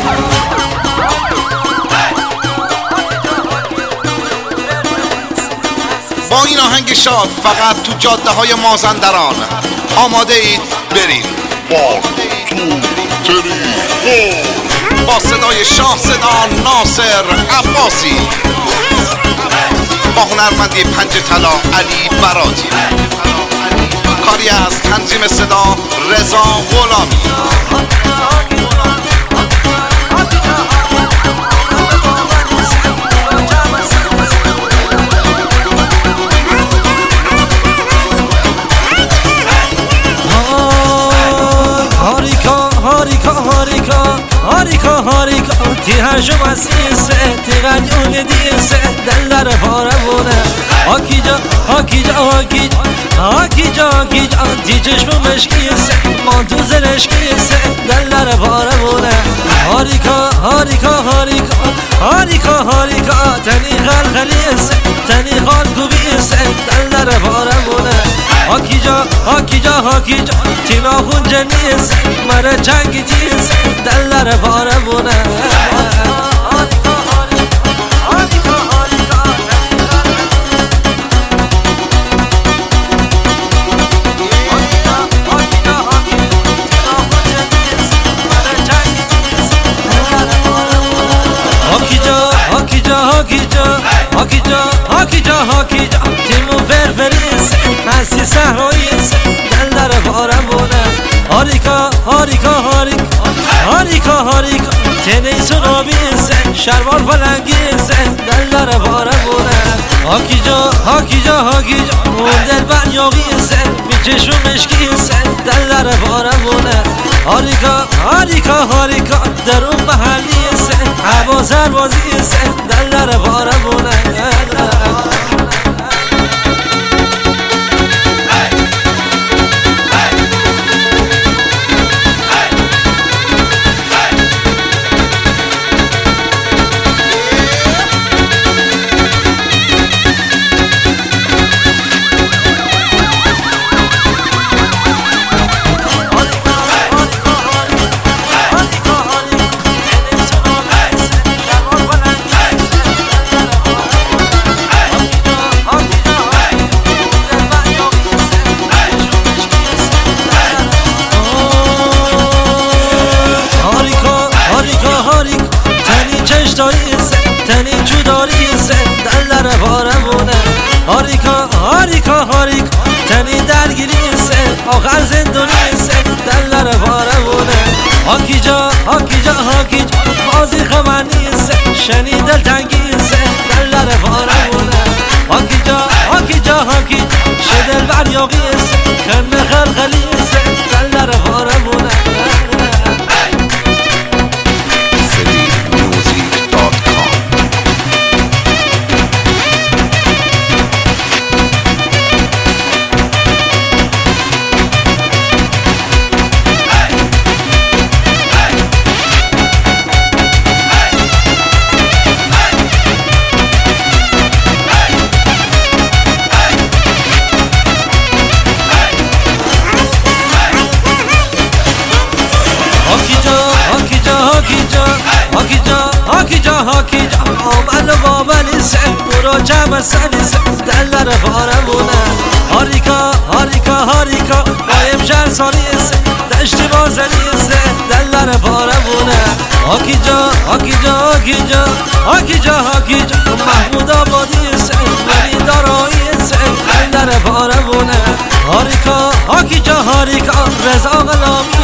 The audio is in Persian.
با این آهنگ شاد فقط تو جاده های مازندران آماده اید برید با صدای شاه صدا ناصر عباسی، با هنرمندی پنج طلا علی براتی، کاری از تنظیم صدا رضا غلامی. هاریکا تی هرشم از ایسه تی غنیون دیسه دلر پارمونه آکی جا تی چشمش کیسه من تو زرش کیسه دلر پارمونه هاریکا تنی غلغلیسه تنی خالکو بیسه دلر پارمونه آکی جا تی ناخون جنیسه مره چنگی تیسه دلر پارمونه هاکی جا تیمو فرفریس هستی سهراییس دلر پارمونه هاریکا تنی سنابیسه شروار پلنگیسه دلر پارمونه هاکی جا اون دل بنیاقیسه میچشمش کیسه دلر پارمونه هاریکا در اون محلیسه هوا سربازیسه دلر پارمونه تنی جوداریسه دلر پارمونه هاریکا تنی درگیریسه آخر زندونیسه دلر پارمونه هاکی جا بازی خمانیسه شنی دل تنگیسه دلر پارمونه هاکی جا شدل بریاقیسه کنه خلخلیسه دلر پارمونه هاکی جا آمل و بابلیسه برو جمع سلیسه دلر پارمونه هاریکا بایم شهر سالیسه دشتی بازلیسه دلر پارمونه هاکی جا محمود آبادیسه ولی داراییسه دلر پارمونه هاریکا رضا غلامی